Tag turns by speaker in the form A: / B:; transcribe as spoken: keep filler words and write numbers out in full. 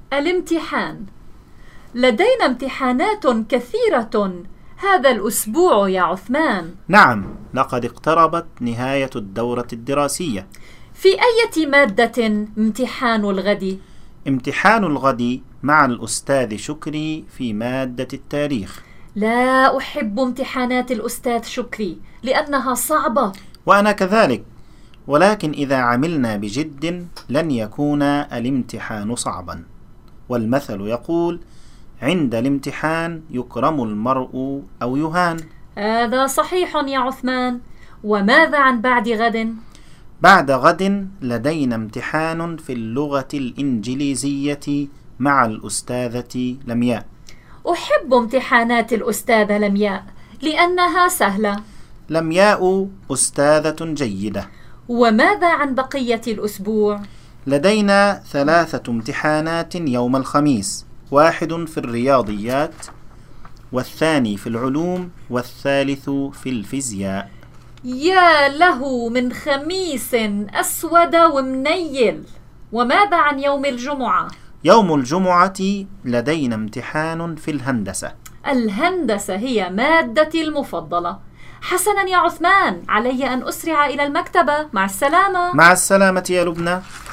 A: الامتحان. لدينا امتحانات كثيرة هذا الأسبوع يا عثمان.
B: نعم، لقد اقتربت نهاية الدورة الدراسية.
A: في أي مادة امتحان الغد؟
B: امتحان الغد مع الأستاذ شكري في مادة التاريخ.
A: لا أحب امتحانات الأستاذ شكري لأنها صعبة.
B: وأنا كذلك، ولكن إذا عملنا بجد لن يكون الامتحان صعبا. والمثل يقول: عند الامتحان يكرم المرء أو يهان.
A: هذا صحيح يا عثمان. وماذا عن بعد غد؟
B: بعد غد لدينا امتحان في اللغة الإنجليزية مع الأستاذة لمياء.
A: أحب امتحانات الأستاذة لمياء لأنها سهلة.
B: لمياء أستاذة جيدة.
A: وماذا عن بقية الأسبوع؟
B: لدينا ثلاثة امتحانات يوم الخميس، واحد في الرياضيات، والثاني في العلوم، والثالث في الفيزياء.
A: يا له من خميس أسود ومنيل. وماذا عن يوم الجمعة؟
B: يوم الجمعة لدينا امتحان في الهندسة.
A: الهندسة هي مادتي المفضلة. حسنا يا عثمان، علي أن أسرع إلى المكتبة. مع السلامة.
B: مع السلامة يا لبنى.